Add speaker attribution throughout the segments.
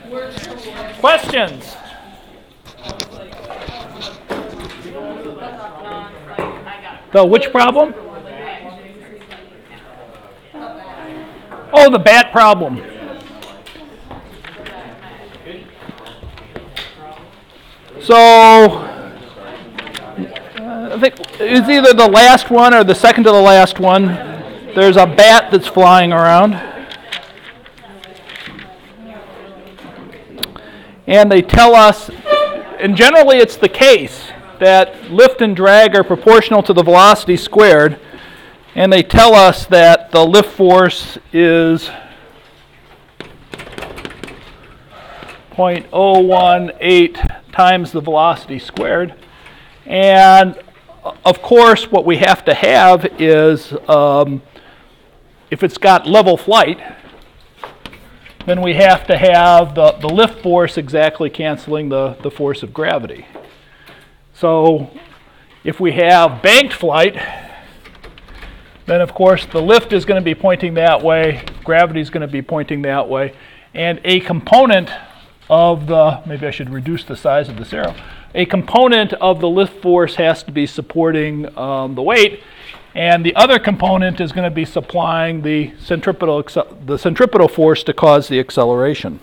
Speaker 1: Questions? The which problem? Oh, the bat problem. So, I think it's either the last one or the second to the last one. There's a bat that's flying around. And they tell us, and generally it's the case, that lift and drag are proportional to the velocity squared. And they tell us that the lift force is 0.018 times the velocity squared. And of course, what we have to have is, if it's got level flight, then we have to have the lift force exactly canceling the force of gravity. So if we have banked flight, then of course the lift is going to be pointing that way, gravity is going to be pointing that way, and a component of the, maybe I should reduce the size of this arrow, a component of the lift force has to be supporting the weight, and the other component is going to be supplying the centripetal force to cause the acceleration.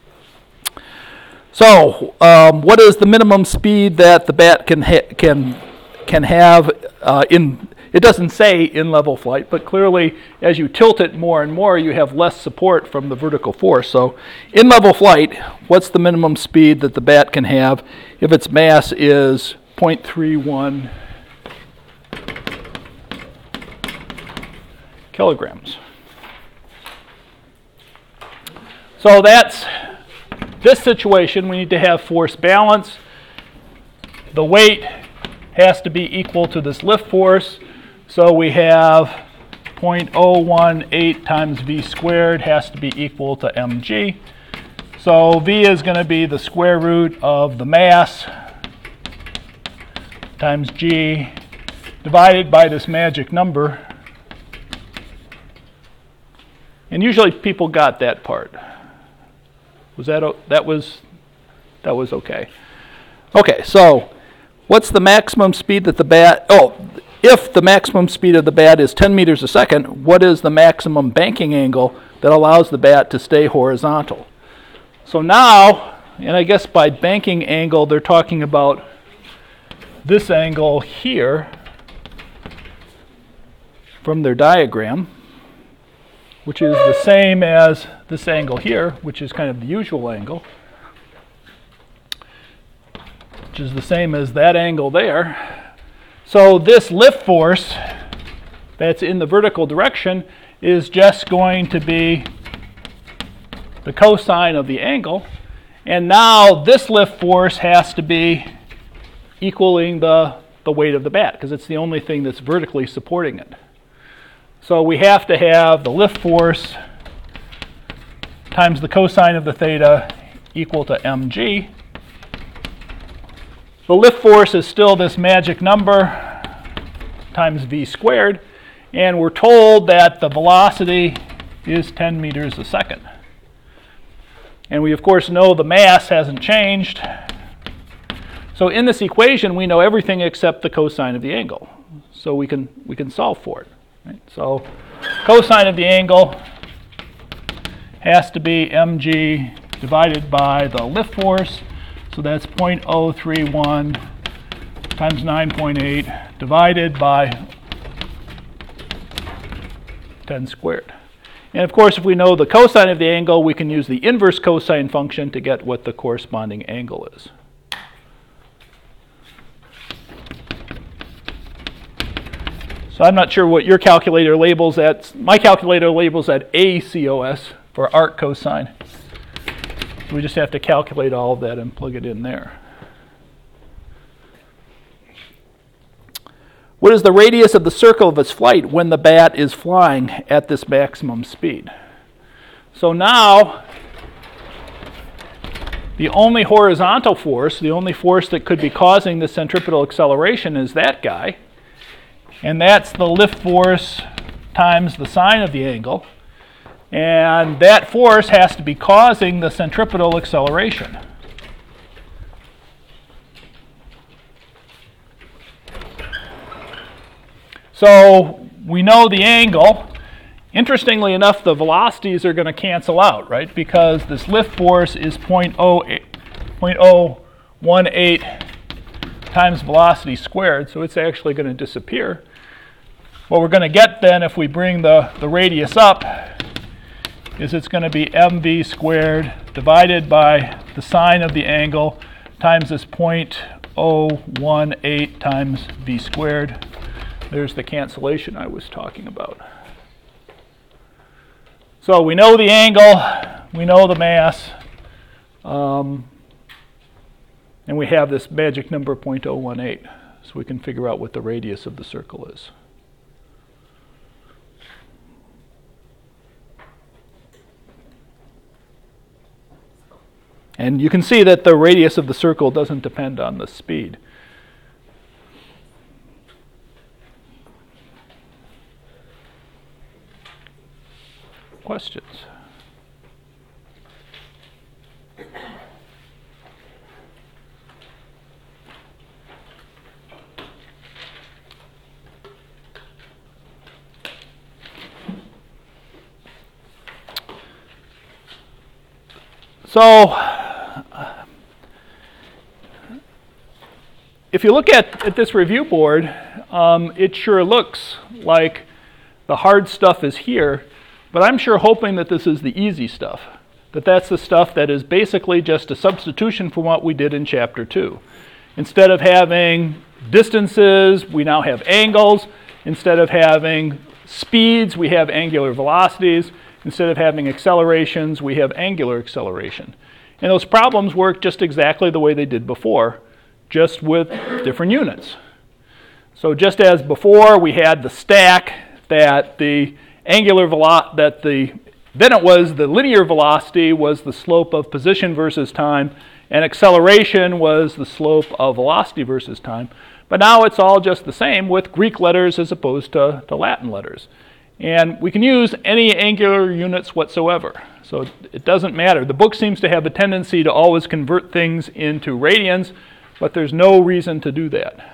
Speaker 1: So, what is the minimum speed that the bat can have in? It doesn't say in level flight, but clearly, as you tilt it more and more, you have less support from the vertical force. So, in level flight, what's the minimum speed that the bat can have if its mass is 0.31 kilograms? So that's this situation. We need to have force balance. The weight has to be equal to this lift force. So we have 0.018 times v squared has to be equal to mg. So v is going to be the square root of the mass times g divided by this magic number. And usually people got that part. Was that was okay. Okay, so what's the maximum speed that the bat, if the maximum speed of the bat is 10 meters a second, what is the maximum banking angle that allows the bat to stay horizontal? So now, and I guess by banking angle, they're talking about this angle here from their diagram, which is the same as this angle here, which is kind of the usual angle, which is the same as that angle there. So this lift force that's in the vertical direction is just going to be the cosine of the angle. And now this lift force has to be equaling the weight of the bat, because it's the only thing that's vertically supporting it. So we have to have the lift force times the cosine of the theta equal to mg. The lift force is still this magic number times v squared, and we're told that the velocity is 10 meters a second. And we of course know the mass hasn't changed. So in this equation we know everything except the cosine of the angle. So we can solve for it. Right? So cosine of the angle has to be mg divided by the lift force. So that's 0.031 times 9.8 divided by 10 squared. And of course, if we know the cosine of the angle, we can use the inverse cosine function to get what the corresponding angle is. So I'm not sure what your calculator labels at. My calculator labels at ACOS for arc cosine. So we just have to calculate all of that and plug it in there. What is the radius of the circle of its flight when the bat is flying at this maximum speed? So now, the only horizontal force, the only force that could be causing the centripetal acceleration is that guy. And that's the lift force times the sine of the angle. And that force has to be causing the centripetal acceleration. So we know the angle. Interestingly enough, the velocities are going to cancel out, right? Because this lift force is 0.018 times velocity squared, so it's actually going to disappear. What we're going to get then, if we bring the radius up, is it's going to be mv squared divided by the sine of the angle times this 0.018 times v squared. There's the cancellation I was talking about. So we know the angle, we know the mass, and we have this magic number 0.018, so we can figure out what the radius of the circle is. And you can see that the radius of the circle doesn't depend on the speed. Questions? So, if you look at this review board, it sure looks like the hard stuff is here, but I'm sure hoping that this is the easy stuff, that that's the stuff that is basically just a substitution for what we did in Chapter 2. Instead of having distances, we now have angles. Instead of having speeds, we have angular velocities. Instead of having accelerations, we have angular acceleration. And those problems work just exactly the way they did before, just with different units. So just as before we had the stack that the angular velocity, then it was the linear velocity was the slope of position versus time, and acceleration was the slope of velocity versus time. But now it's all just the same with Greek letters as opposed to Latin letters. And we can use any angular units whatsoever. So it doesn't matter. The book seems to have a tendency to always convert things into radians, but there's no reason to do that.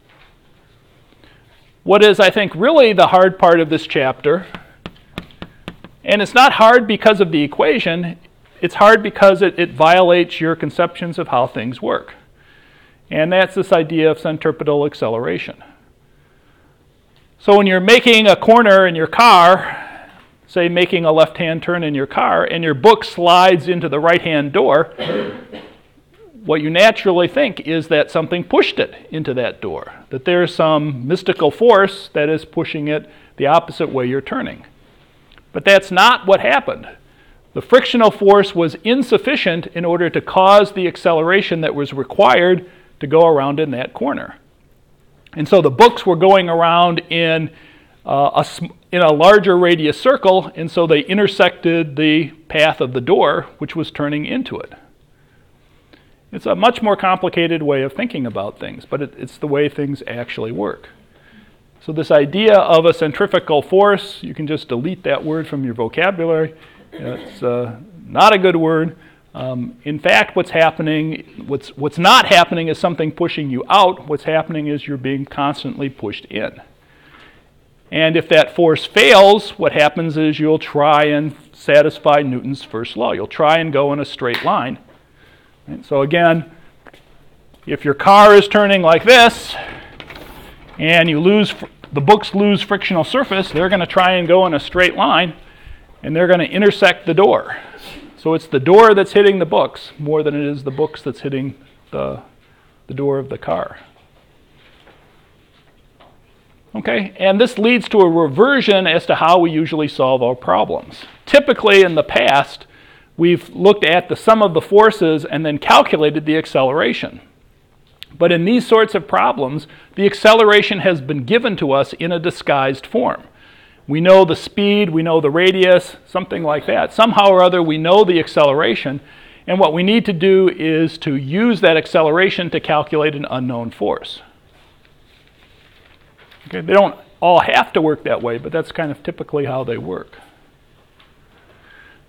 Speaker 1: What is, I think, really the hard part of this chapter, and it's not hard because of the equation, it's hard because it violates your conceptions of how things work. And that's this idea of centripetal acceleration. So when you're making a corner in your car, say making a left-hand turn in your car, and your book slides into the right-hand door, what you naturally think is that something pushed it into that door, that there's some mystical force that is pushing it the opposite way you're turning. But that's not what happened. The frictional force was insufficient in order to cause the acceleration that was required to go around in that corner. And so the books were going around in a larger radius circle, and so they intersected the path of the door, which was turning into it. It's a much more complicated way of thinking about things, but it's the way things actually work. So this idea of a centrifugal force, you can just delete that word from your vocabulary. It's not a good word. In fact, what's not happening is something pushing you out. What's happening is you're being constantly pushed in. And if that force fails, what happens is you'll try and satisfy Newton's first law. You'll try and go in a straight line. And so again, if your car is turning like this, and the books lose frictional surface, they're going to try and go in a straight line, and they're going to intersect the door. So it's the door that's hitting the books more than it is the books that's hitting the door of the car. Okay, and this leads to a reversion as to how we usually solve our problems. Typically in the past, we've looked at the sum of the forces and then calculated the acceleration. But in these sorts of problems, the acceleration has been given to us in a disguised form. We know the speed, we know the radius, something like that. Somehow or other, we know the acceleration, and what we need to do is to use that acceleration to calculate an unknown force. Okay, they don't all have to work that way, but that's kind of typically how they work.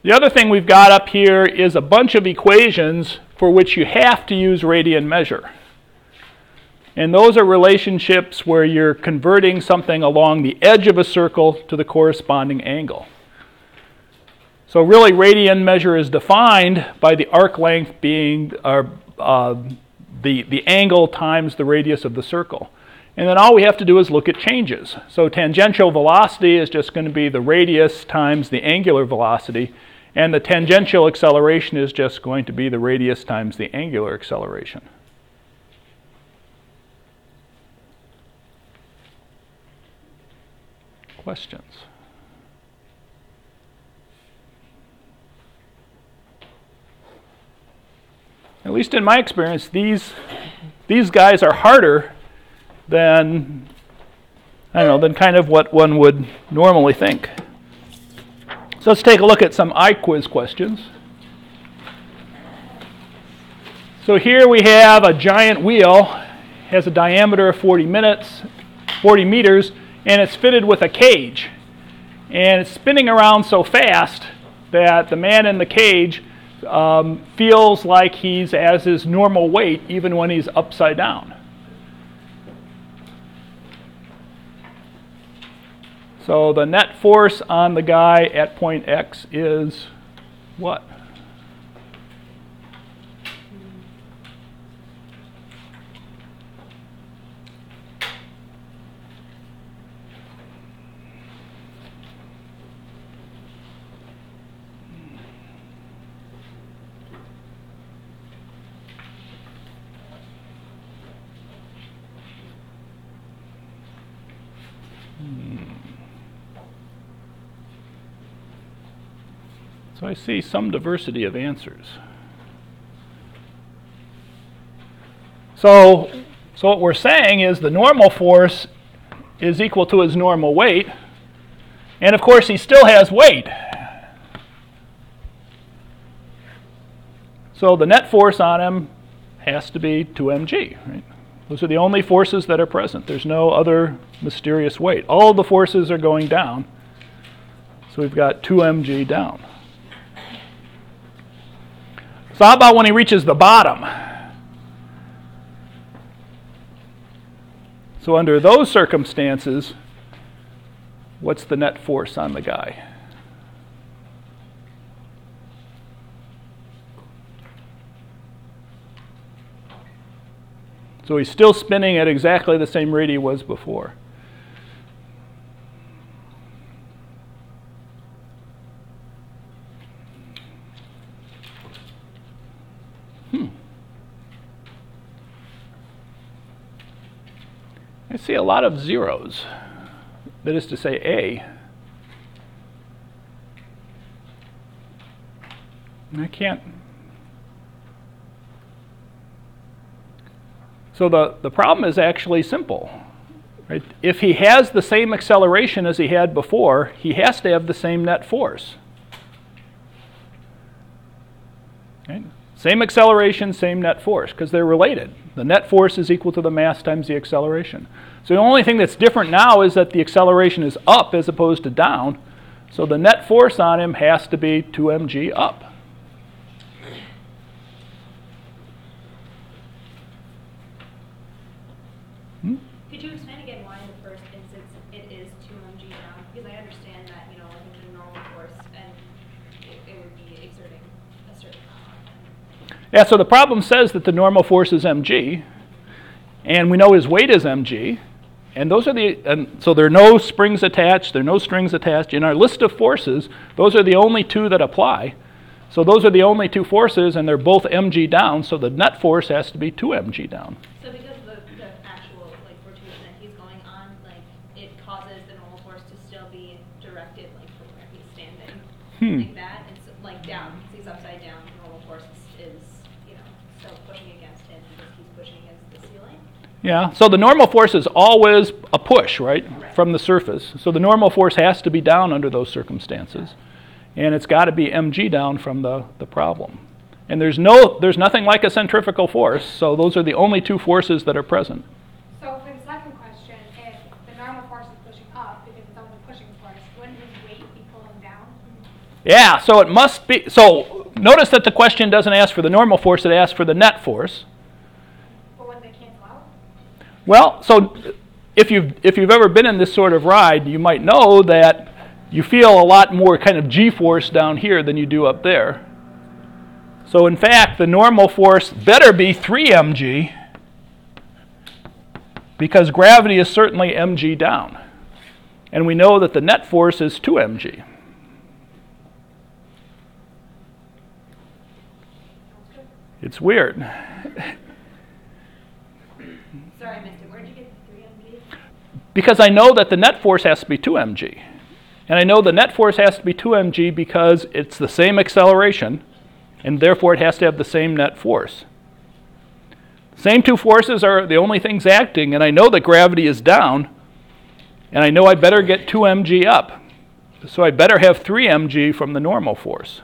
Speaker 1: The other thing we've got up here is a bunch of equations for which you have to use radian measure. And those are relationships where you're converting something along the edge of a circle to the corresponding angle. So really, radian measure is defined by the arc length being the angle times the radius of the circle. And then all we have to do is look at changes. So tangential velocity is just going to be the radius times the angular velocity, and the tangential acceleration is just going to be the radius times the angular acceleration. Questions? At least in my experience, these guys are harder than, I don't know, than kind of what one would normally think. So let's take a look at some iQuiz questions. So here we have a giant wheel, has a diameter of 40 meters, and it's fitted with a cage. And it's spinning around so fast that the man in the cage feels like he's as his normal weight even when he's upside down. So the net force on the guy at point X is what? So I see some diversity of answers. So what we're saying is the normal force is equal to his normal weight, and of course he still has weight. So the net force on him has to be 2 mg, right? Those are the only forces that are present. There's no other mysterious weight. All the forces are going down. So we've got 2 mg down. So how about when he reaches the bottom? So under those circumstances, what's the net force on the guy? So he's still spinning at exactly the same rate he was before. I see a lot of zeros. That is to say, A. I can't. So the problem is actually simple. Right? If he has the same acceleration as he had before, he has to have the same net force. Right? Same acceleration, same net force, because they're related. The net force is equal to the mass times the acceleration. So the only thing that's different now is that the acceleration is up as opposed to down. So the net force on him has to be 2 mg up.
Speaker 2: Could you explain again why in the first instance it is 2 mg down? Because I understand that, you know, like it's a normal force and it would be exerting a certain amount.
Speaker 1: Yeah, so the problem says that the normal force is mg, and we know his weight is mg, and those are so there are no springs attached, there are no strings attached. In our list of forces, those are the only two that apply. So those are the only two forces, and they're both mg down, so the net force has to be 2 mg down.
Speaker 2: So because the actual rotation that he's going on, it causes the normal force to still be directed from where he's standing, like that. It's down, because he's upside down. The normal force is still pushing against him because he's pushing against the ceiling.
Speaker 1: Yeah, so the normal force is always a push, right, from the surface. So the normal force has to be down under those circumstances. And it's got to be mg down from the problem. And there's nothing like a centrifugal force, so those are the only two forces that are present.
Speaker 3: So for the second question, if the normal force is pushing up because it's only pushing force, wouldn't his weight be pulling down?
Speaker 1: Yeah, so it must be, so notice that the question doesn't ask for the normal force, it asks for the net force.
Speaker 3: But when they cancel out?
Speaker 1: Well, so if you've ever been in this sort of ride, you might know that you feel a lot more kind of g-force down here than you do up there. So in fact, the normal force better be 3 mg, because gravity is certainly mg down. And we know that the net force is 2 mg. It's weird.
Speaker 2: Sorry, I missed it. Where'd you get the 3 mg?
Speaker 1: Because I know that the net force has to be 2 mg. And I know the net force has to be 2 mg because it's the same acceleration, and therefore it has to have the same net force. Same two forces are the only things acting, and I know that gravity is down, and I know I better get 2 mg up. So I better have 3 mg from the normal force.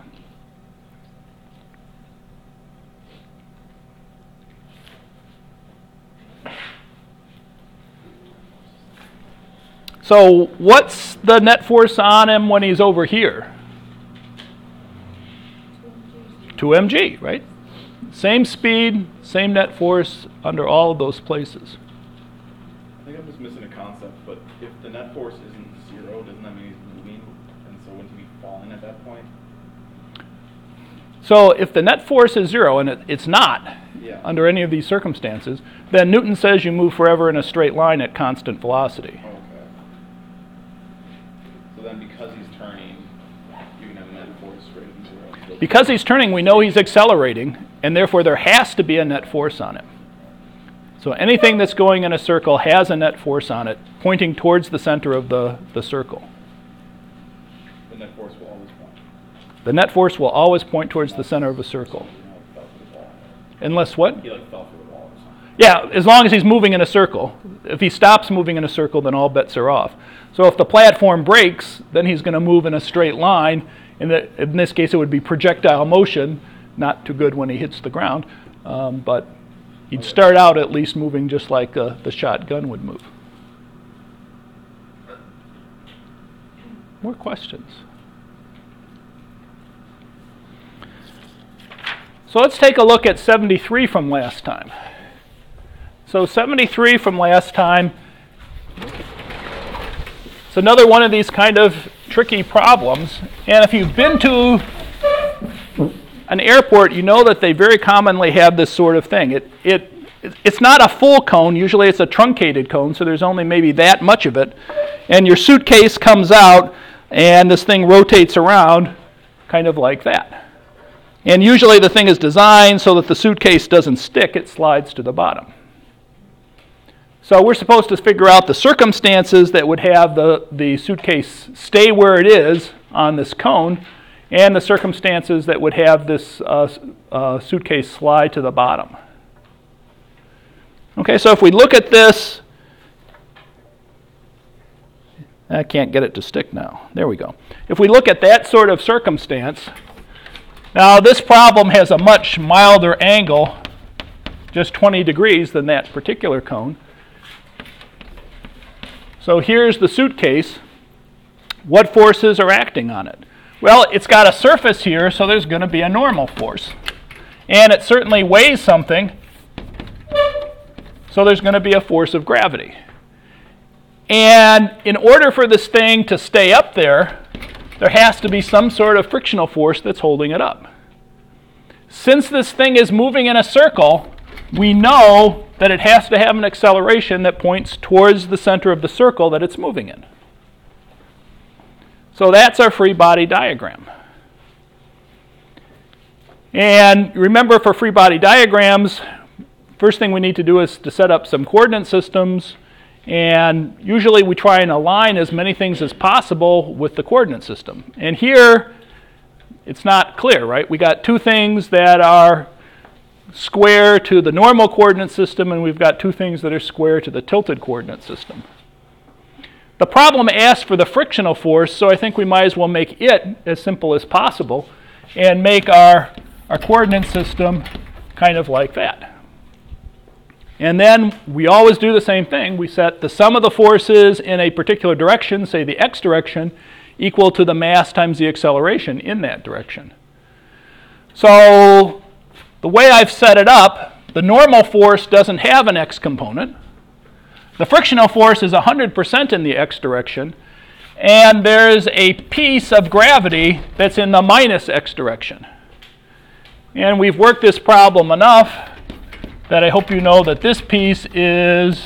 Speaker 1: So what's the net force on him when he's over here? 2 mg, right? Same speed, same net force under all of those places.
Speaker 4: I think I'm just missing a concept, but if the net force isn't 0, doesn't that mean he's moving? And so wouldn't he be falling at that point?
Speaker 1: So if the net force is 0, and it's not
Speaker 4: Yeah.
Speaker 1: under any of these circumstances, then Newton says you move forever in a straight line at constant velocity.
Speaker 4: Okay. So then because he's turning, you can have a net force greater than 0.
Speaker 1: Because he's turning, we know he's accelerating, and therefore there has to be a net force on it. So anything that's going in a circle has a net force on it, pointing towards the center of the circle.
Speaker 4: The net force will always point.
Speaker 1: The net force will always point towards the center of a circle.
Speaker 4: You know, it fell for the wall.
Speaker 1: Unless what?
Speaker 4: He like fell for the wall or something.
Speaker 1: Yeah, as long as he's moving in a circle. If he stops moving in a circle, then all bets are off. So if the platform breaks, then he's going to move in a straight line. In this case, it would be projectile motion. Not too good when he hits the ground, but he'd start out at least moving just like the shotgun would move. More questions? So let's take a look at 73 from last time. So 73 from last time, it's another one of these kind of tricky problems. And if you've been to an airport, you know that they very commonly have this sort of thing. It's not a full cone. Usually it's a truncated cone, so there's only maybe that much of it. And your suitcase comes out, and this thing rotates around kind of like that. And usually the thing is designed so that the suitcase doesn't stick. It slides to the bottom. So we're supposed to figure out the circumstances that would have the suitcase stay where it is on this cone, and the circumstances that would have this suitcase slide to the bottom. Okay, so if we look at this, I can't get it to stick now. There we go. If we look at that sort of circumstance, now this problem has a much milder angle, just 20 degrees than that particular cone. So here's the suitcase. What forces are acting on it? Well, it's got a surface here, so there's going to be a normal force. And it certainly weighs something, so there's going to be a force of gravity. And in order for this thing to stay up there, there has to be some sort of frictional force that's holding it up. Since this thing is moving in a circle, we know that it has to have an acceleration that points towards the center of the circle that it's moving in. So that's our free body diagram. And remember, for free body diagrams, first thing we need to do is to set up some coordinate systems. And usually we try and align as many things as possible with the coordinate system. And here, it's not clear, right? We got two things that are square to the normal coordinate system, and we've got two things that are square to the tilted coordinate system. The problem asks for the frictional force, so I think we might as well make it as simple as possible and make our coordinate system kind of like that. And then we always do the same thing. We set the sum of the forces in a particular direction, say the x direction, equal to the mass times the acceleration in that direction. So the way I've set it up, the normal force doesn't have an x component. The frictional force is 100% in the x direction, and there's a piece of gravity that's in the minus x direction. And we've worked this problem enough that I hope you know that this piece is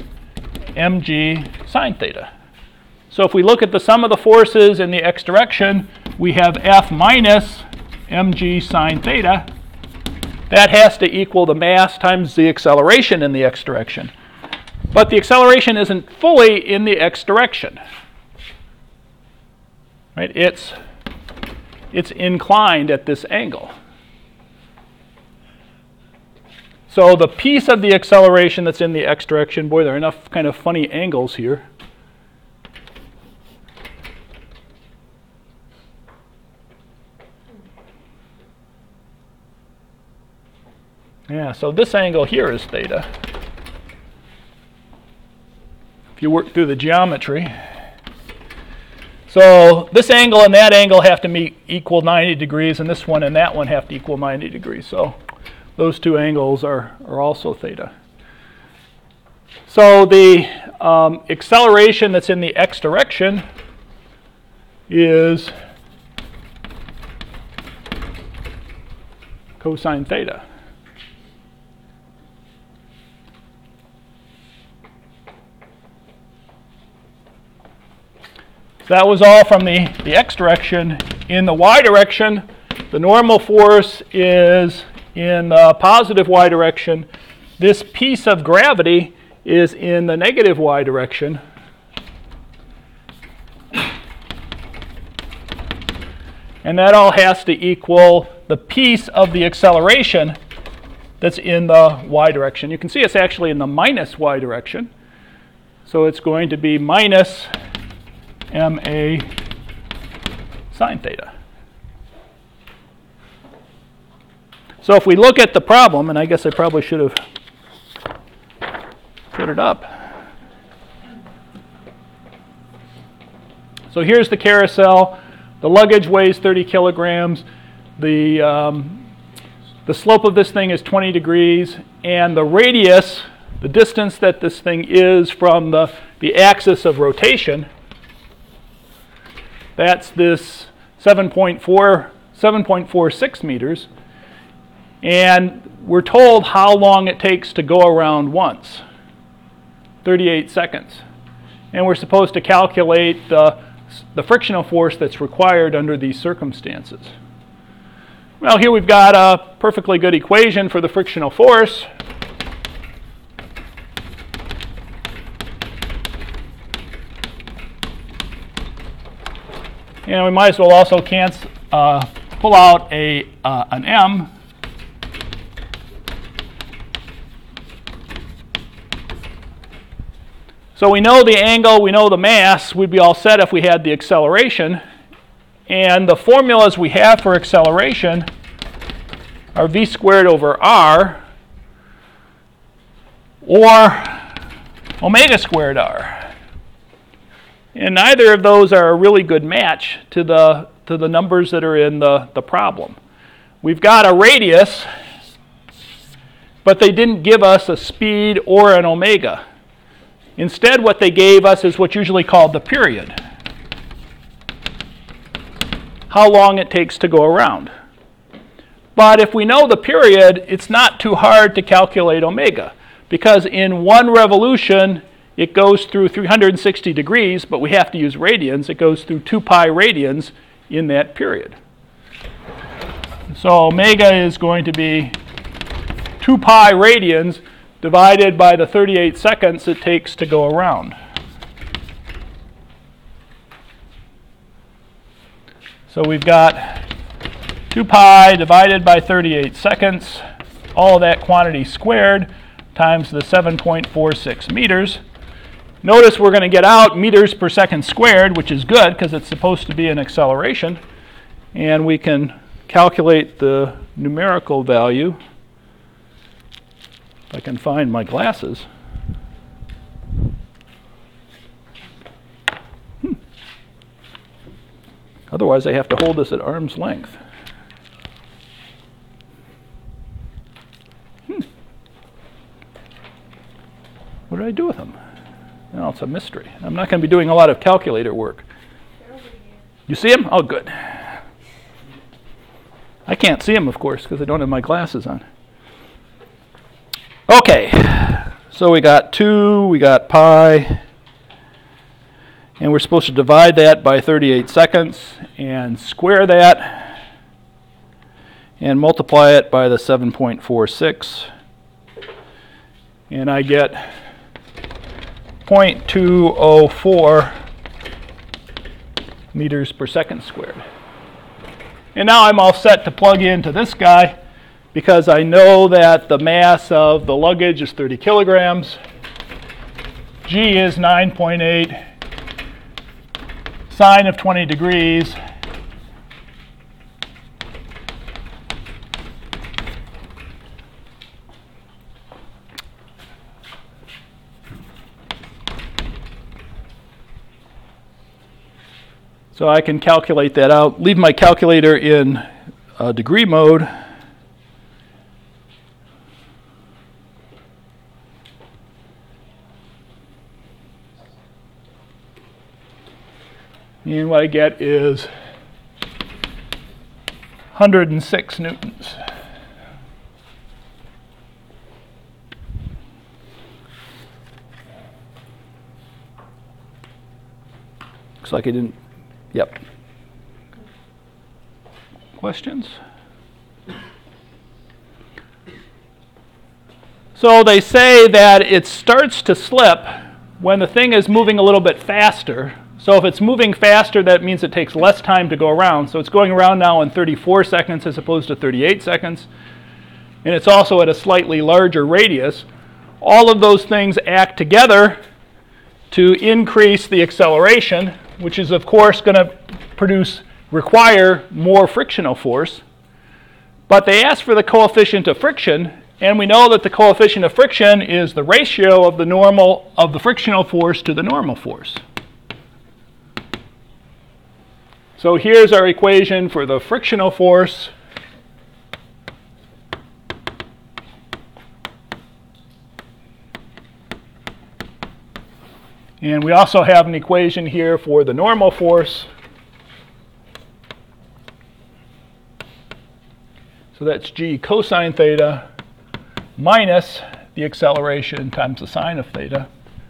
Speaker 1: mg sine theta. So if we look at the sum of the forces in the x direction, we have F minus mg sine theta. That has to equal the mass times the acceleration in the x direction. But the acceleration isn't fully in the x direction. Right? It's inclined at this angle. So the piece of the acceleration that's in the x direction, boy, there are enough kind of funny angles here. Yeah, so this angle here is theta. If you work through the geometry. So this angle and that angle have to equal 90 degrees, and this one and that one have to equal 90 degrees. So those two angles are also theta. So the acceleration that's in the x direction is cosine theta. So that was all from the x direction. In the y direction, the normal force is in the positive y direction. This piece of gravity is in the negative y direction. And that all has to equal the piece of the acceleration that's in the y direction. You can see it's actually in the minus y direction. So it's going to be minus ma sine theta. So if we look at the problem, and I guess I probably should have put it up. So here's the carousel. The luggage weighs 30 kilograms. The slope of this thing is 20 degrees. And the radius, the distance that this thing is from the axis of rotation, that's this 7.46 meters. And we're told how long it takes to go around once, 38 seconds. And we're supposed to calculate the frictional force that's required under these circumstances. Well, here we've got a perfectly good equation for the frictional force. And we might as well also pull out an m. So we know the angle, we know the mass. We'd be all set if we had the acceleration. And the formulas we have for acceleration are v squared over r or omega squared r. And neither of those are a really good match to the numbers that are in the problem. We've got a radius, but they didn't give us a speed or an omega. Instead, what they gave us is what's usually called the period. How long it takes to go around. But if we know the period, it's not too hard to calculate omega, because in one revolution, it goes through 360 degrees, but we have to use radians. It goes through 2 pi radians in that period. So omega is going to be 2 pi radians divided by the 38 seconds it takes to go around. So we've got 2 pi divided by 38 seconds, all of that quantity squared, times the 7.46 meters. Notice we're going to get out meters per second squared, which is good because it's supposed to be an acceleration. And we can calculate the numerical value. If I can find my glasses. Otherwise, I have to hold this at arm's length. What did I do with them? No, it's a mystery. I'm not going to be doing a lot of calculator work. You see them? Oh, good. I can't see them, of course, because I don't have my glasses on. Okay, so we got 2, we got pi, and we're supposed to divide that by 38 seconds and square that and multiply it by the 7.46, and I get 0.204 meters per second squared. And now I'm all set to plug into this guy because I know that the mass of the luggage is 30 kilograms. G is 9.8. Sine of 20 degrees. So I can calculate that out. Leave my calculator in degree mode. And what I get is 106 newtons. Looks like I didn't. Yep. Questions? So they say that it starts to slip when the thing is moving a little bit faster. So if it's moving faster, that means it takes less time to go around. So it's going around now in 34 seconds as opposed to 38 seconds. And it's also at a slightly larger radius. All of those things act together to increase the acceleration, which is of course going to require more frictional force. But they ask for the coefficient of friction, and we know that the coefficient of friction is the ratio of the frictional force to the normal force. So here's our equation for the frictional force. And we also have an equation here for the normal force. So that's g cosine theta minus the acceleration times the sine of theta.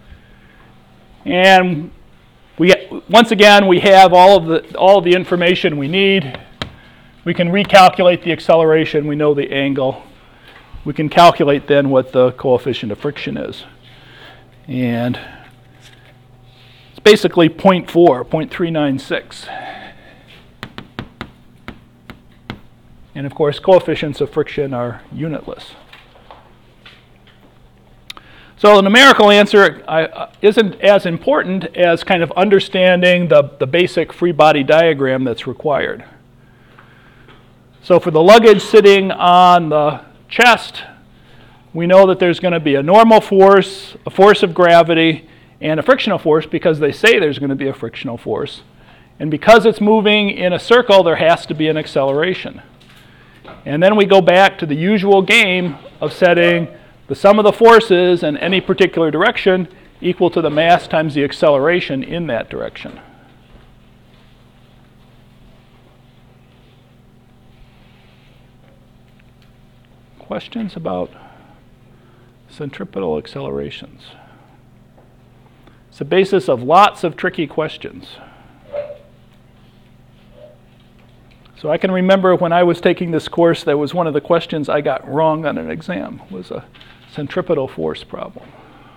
Speaker 1: And once again, we have all of the information we need. We can recalculate the acceleration. We know the angle. We can calculate then what the coefficient of friction is. And it's basically 0.396. And of course, coefficients of friction are unitless. So the numerical answer isn't as important as kind of understanding the basic free body diagram that's required. So for the luggage sitting on the chest, we know that there's going to be a normal force, a force of gravity, and a frictional force because they say there's going to be a frictional force. And because it's moving in a circle, there has to be an acceleration. And then we go back to the usual game of setting the sum of the forces in any particular direction equal to the mass times the acceleration in that direction. Questions about centripetal accelerations? It's the basis of lots of tricky questions. So I can remember when I was taking this course, that was one of the questions I got wrong on an exam, was a centripetal force problem.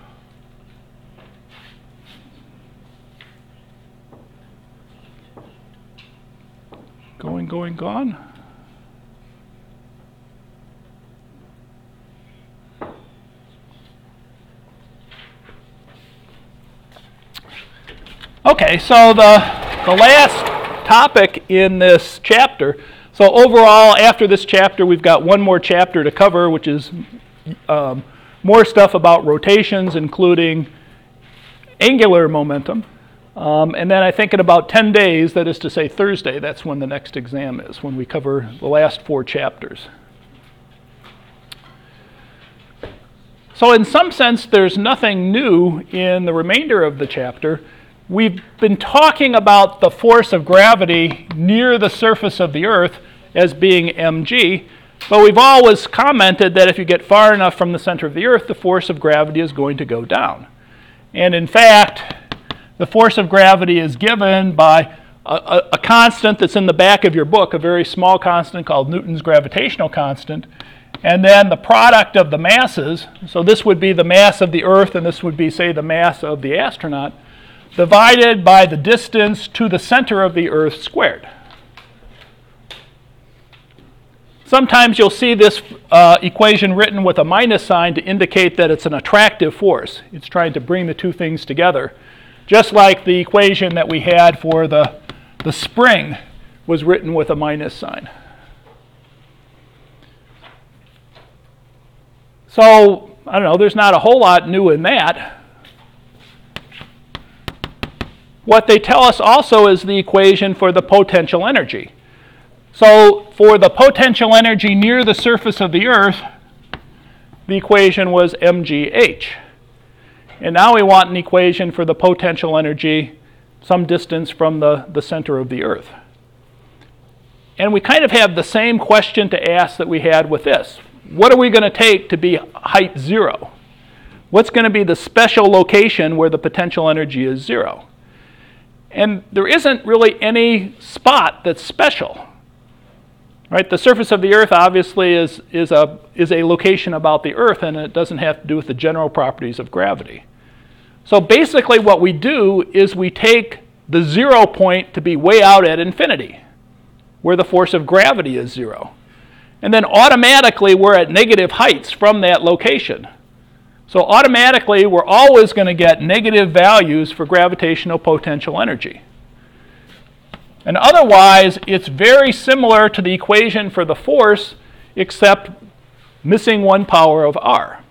Speaker 1: Going, gone. Okay, so the last topic in this chapter. So overall, after this chapter, we've got one more chapter to cover, which is more stuff about rotations, including angular momentum. And then I think in about 10 days, that is to say Thursday, that's when the next exam is, when we cover the last 4 chapters. So in some sense, there's nothing new in the remainder of the chapter. We've been talking about the force of gravity near the surface of the Earth as being mg, but we've always commented that if you get far enough from the center of the Earth, the force of gravity is going to go down. And in fact, the force of gravity is given by a constant that's in the back of your book, a very small constant called Newton's gravitational constant, and then the product of the masses, so this would be the mass of the Earth and this would be, say, the mass of the astronaut, divided by the distance to the center of the Earth squared. Sometimes you'll see this equation written with a minus sign to indicate that it's an attractive force. It's trying to bring the two things together. Just like the equation that we had for the spring was written with a minus sign. So, I don't know, there's not a whole lot new in that. What they tell us also is the equation for the potential energy. So, for the potential energy near the surface of the Earth, the equation was mgh. And now we want an equation for the potential energy some distance from the center of the Earth. And we kind of have the same question to ask that we had with this. What are we going to take to be height 0? What's going to be the special location where the potential energy is 0? And there isn't really any spot that's special. Right? The surface of the Earth obviously is a location about the Earth, and it doesn't have to do with the general properties of gravity. So basically what we do is we take the 0 point to be way out at infinity, where the force of gravity is 0. And then automatically we're at negative heights from that location. So automatically we're always going to get negative values for gravitational potential energy. And otherwise it's very similar to the equation for the force, except missing 1 power of r.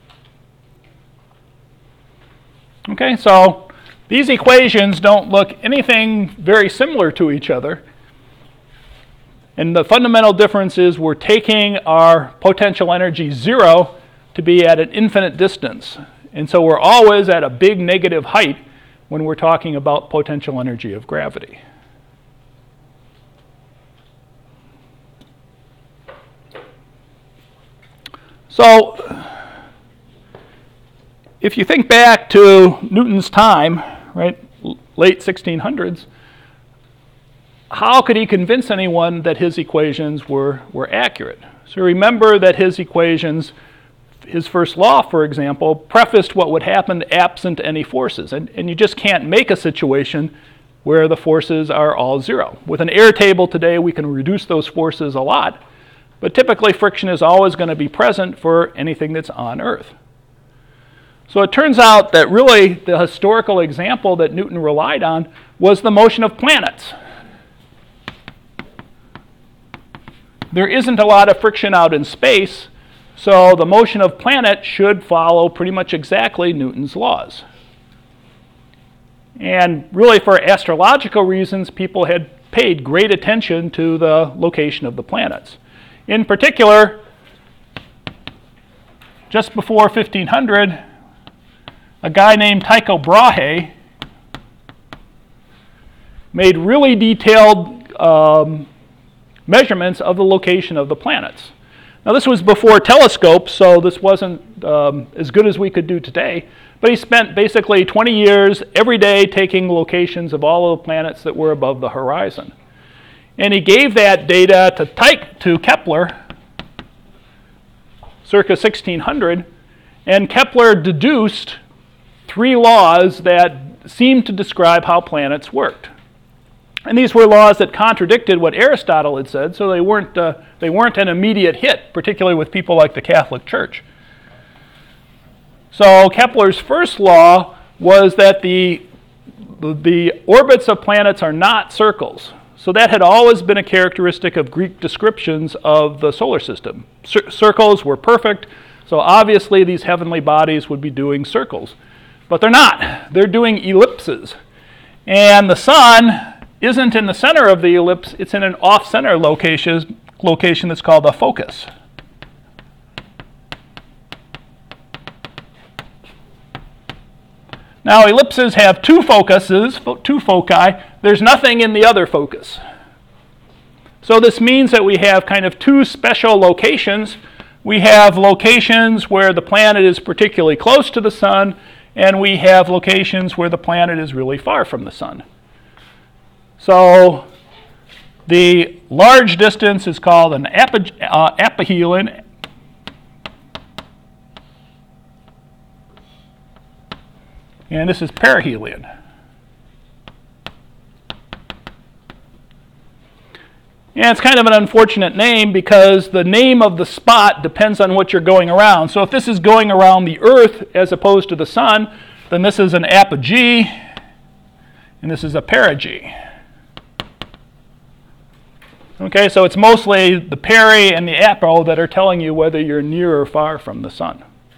Speaker 1: Okay, so these equations don't look anything very similar to each other. And the fundamental difference is we're taking our potential energy 0 to be at an infinite distance. And so we're always at a big negative height when we're talking about potential energy of gravity. So if you think back to Newton's time, right, late 1600s, how could he convince anyone that his equations were accurate? So remember that his equations, his first law, for example, prefaced what would happen absent any forces. And you just can't make a situation where the forces are all 0. With an air table today, we can reduce those forces a lot, but typically friction is always going to be present for anything that's on Earth. So it turns out that really the historical example that Newton relied on was the motion of planets. There isn't a lot of friction out in space, so the motion of planets should follow pretty much exactly Newton's laws. And really for astrological reasons, people had paid great attention to the location of the planets. In particular, just before 1500, a guy named Tycho Brahe made really detailed measurements of the location of the planets. Now this was before telescopes, so this wasn't as good as we could do today, but he spent basically 20 years every day taking locations of all of the planets that were above the horizon. And he gave that data to Kepler circa 1600, and Kepler deduced 3 laws that seemed to describe how planets worked. And these were laws that contradicted what Aristotle had said, so they weren't an immediate hit, particularly with people like the Catholic Church. So Kepler's first law was that the orbits of planets are not circles. So that had always been a characteristic of Greek descriptions of the solar system. Circles were perfect, so obviously these heavenly bodies would be doing circles. But they're not. They're doing ellipses. And the sun isn't in the center of the ellipse, it's in an off-center location that's called a focus. Now, ellipses have two focuses, two foci. There's nothing in the other focus. So this means that we have kind of two special locations. We have locations where the planet is particularly close to the sun, and we have locations where the planet is really far from the sun. So the large distance is called an aphelion. And this is perihelion. And it's kind of an unfortunate name because the name of the spot depends on what you're going around. So if this is going around the Earth as opposed to the sun, then this is an apogee, and this is a perigee. Okay, so it's mostly the peri and the apo that are telling you whether you're near or far from the sun.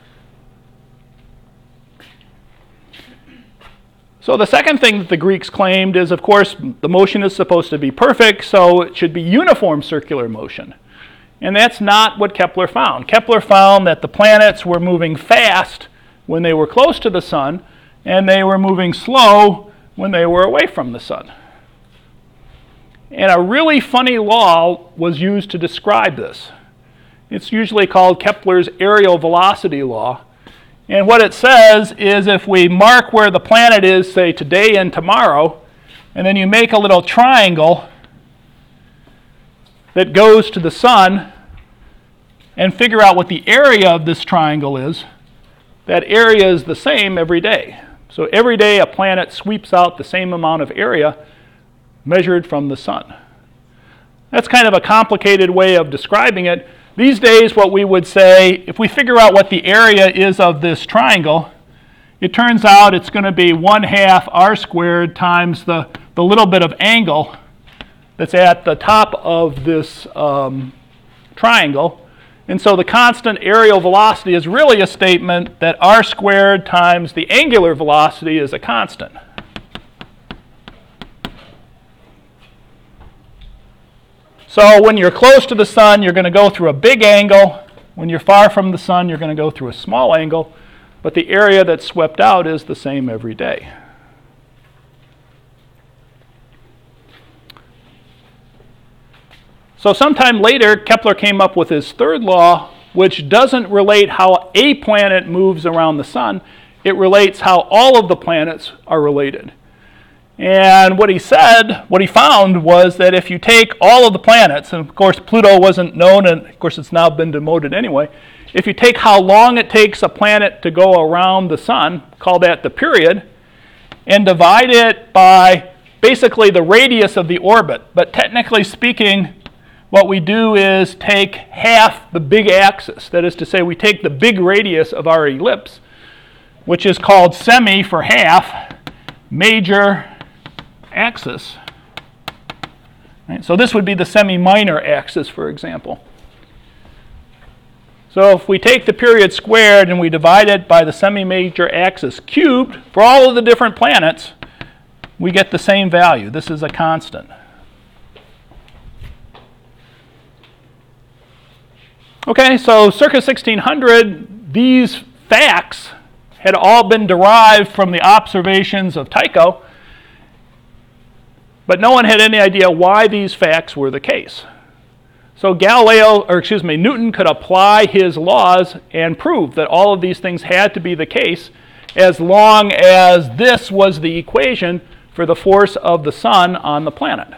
Speaker 1: So the second thing that the Greeks claimed is, of course, the motion is supposed to be perfect, so it should be uniform circular motion. And that's not what Kepler found. Kepler found that the planets were moving fast when they were close to the sun, and they were moving slow when they were away from the sun. And a really funny law was used to describe this. It's usually called Kepler's areal velocity law. And what it says is if we mark where the planet is, say, today and tomorrow, and then you make a little triangle that goes to the sun and figure out what the area of this triangle is, that area is the same every day. So every day a planet sweeps out the same amount of area measured from the sun. That's kind of a complicated way of describing it. These days, what we would say, if we figure out what the area is of this triangle, it turns out it's going to be 1/2 r squared times the little bit of angle that's at the top of this triangle. And so the constant areal velocity is really a statement that r squared times the angular velocity is a constant. So when you're close to the sun, you're going to go through a big angle. When you're far from the sun, you're going to go through a small angle. But the area that's swept out is the same every day. So sometime later, Kepler came up with his third law, which doesn't relate how a planet moves around the sun. It relates how all of the planets are related. And what he found was that if you take all of the planets, and of course Pluto wasn't known, and of course it's now been demoted anyway, if you take how long it takes a planet to go around the sun, call that the period, and divide it by basically the radius of the orbit. But technically speaking, what we do is take half the big axis. That is to say, we take the big radius of our ellipse, which is called semi for half, major axis. Right? So this would be the semi-minor axis, for example. So if we take the period squared and we divide it by the semi-major axis cubed, for all of the different planets, we get the same value. This is a constant. Okay, so circa 1600, these facts had all been derived from the observations of Tycho, but no one had any idea why these facts were the case. So Newton could apply his laws and prove that all of these things had to be the case as long as this was the equation for the force of the sun on the planet.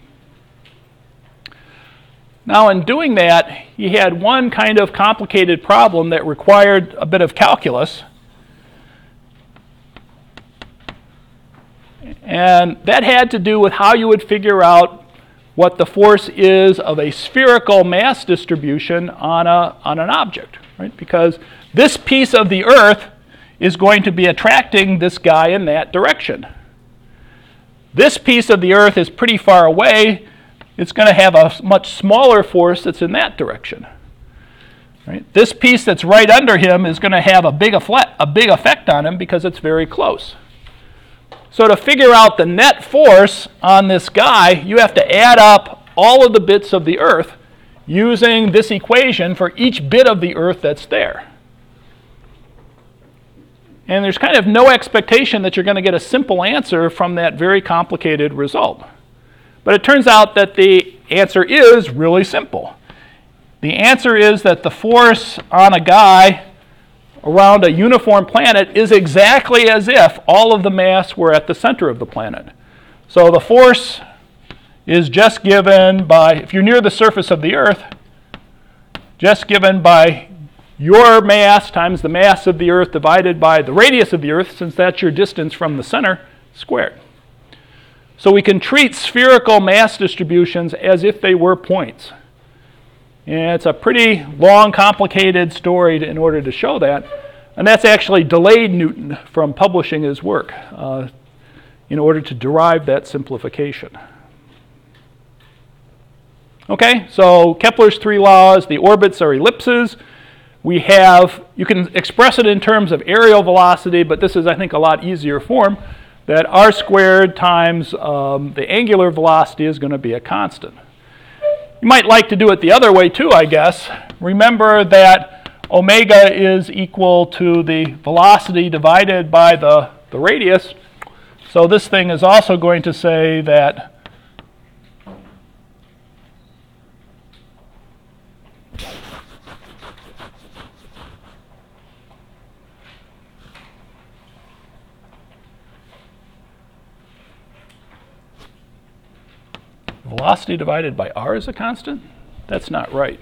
Speaker 1: Now, in doing that, he had one kind of complicated problem that required a bit of calculus. And that had to do with how you would figure out what the force is of a spherical mass distribution on an object, right? Because this piece of the Earth is going to be attracting this guy in that direction. This piece of the Earth is pretty far away. It's going to have a much smaller force that's in that direction. Right? This piece that's right under him is going to have a big effect on him because it's very close. So to figure out the net force on this guy, you have to add up all of the bits of the Earth using this equation for each bit of the Earth that's there. And there's kind of no expectation that you're going to get a simple answer from that very complicated result. But it turns out that the answer is really simple. The answer is that the force on a guy around a uniform planet is exactly as if all of the mass were at the center of the planet. So the force is just given by, if you're near the surface of the Earth, just given by your mass times the mass of the Earth divided by the radius of the Earth, since that's your distance from the center, squared. So we can treat spherical mass distributions as if they were points. And it's a pretty long, complicated story in order to show that. And that's actually delayed Newton from publishing his work in order to derive that simplification. Okay, so Kepler's three laws, the orbits are ellipses. We have, you can express it in terms of areal velocity, but this is, I think, a lot easier form, that r squared times the angular velocity is going to be a constant. You might like to do it the other way too, I guess. Remember that omega is equal to the velocity divided by the radius. So this thing is also going to say that velocity divided by r is a constant? That's not right.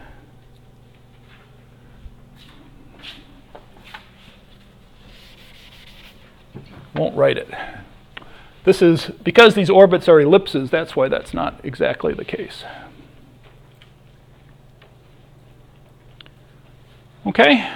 Speaker 1: Won't write it. This is, because these orbits are ellipses, that's why that's not exactly the case. Okay?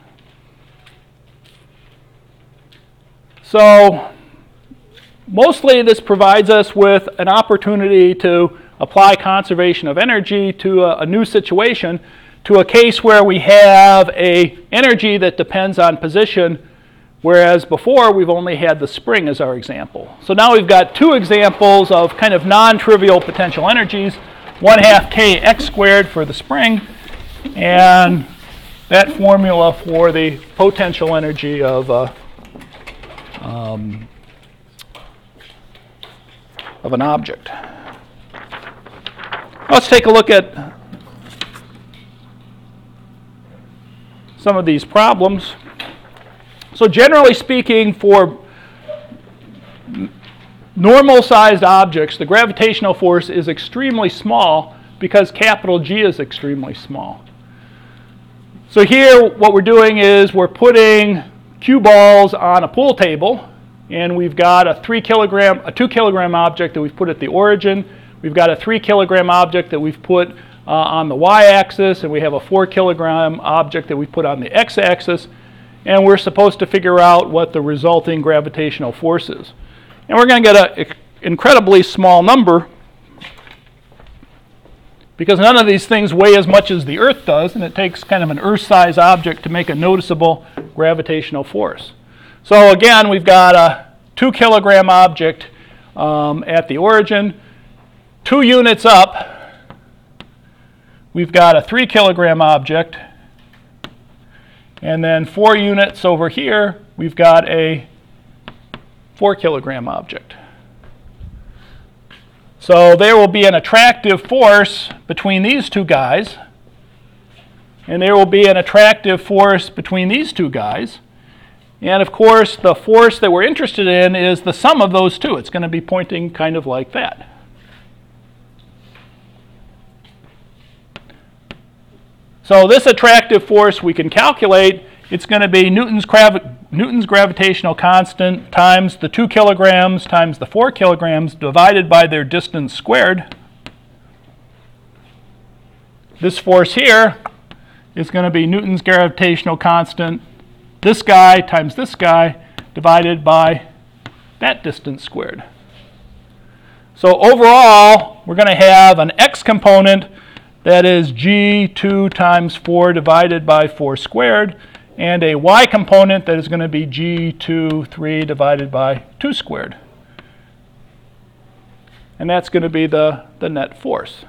Speaker 1: So, mostly this provides us with an opportunity to apply conservation of energy to a new situation, to a case where we have an energy that depends on position, whereas before we've only had the spring as our example. So now we've got two examples of kind of non-trivial potential energies, 1/2 kx squared for the spring, and that formula for the potential energy of an object. Let's take a look at some of these problems. So generally speaking, for normal-sized objects, the gravitational force is extremely small because capital G is extremely small. So here what we're doing is we're putting cue balls on a pool table, and we've got a 2 kilogram object that we've put at the origin. We've got a 3 kilogram object that we've put on the y-axis, and we have a 4 kilogram object that we put on the x-axis, and we're supposed to figure out what the resulting gravitational force is. And we're going to get an incredibly small number because none of these things weigh as much as the Earth does, and it takes kind of an Earth-sized object to make a noticeable gravitational force. So again, we've got a 2 kilogram object at the origin. 2 units up, we've got a 3 kilogram object. And then 4 units over here, we've got a 4 kilogram object. So there will be an attractive force between these two guys. And there will be an attractive force between these two guys. And of course, the force that we're interested in is the sum of those two. It's going to be pointing kind of like that. So this attractive force we can calculate. It's going to be Newton's gravitational constant times the 2 kilograms times the 4 kilograms divided by their distance squared. This force here is going to be Newton's gravitational constant, this guy times this guy, divided by that distance squared. So overall, we're going to have an x component that is g2 times 4 divided by 4 squared, and a y component that is going to be g23 divided by 2 squared. And that's going to be the net force.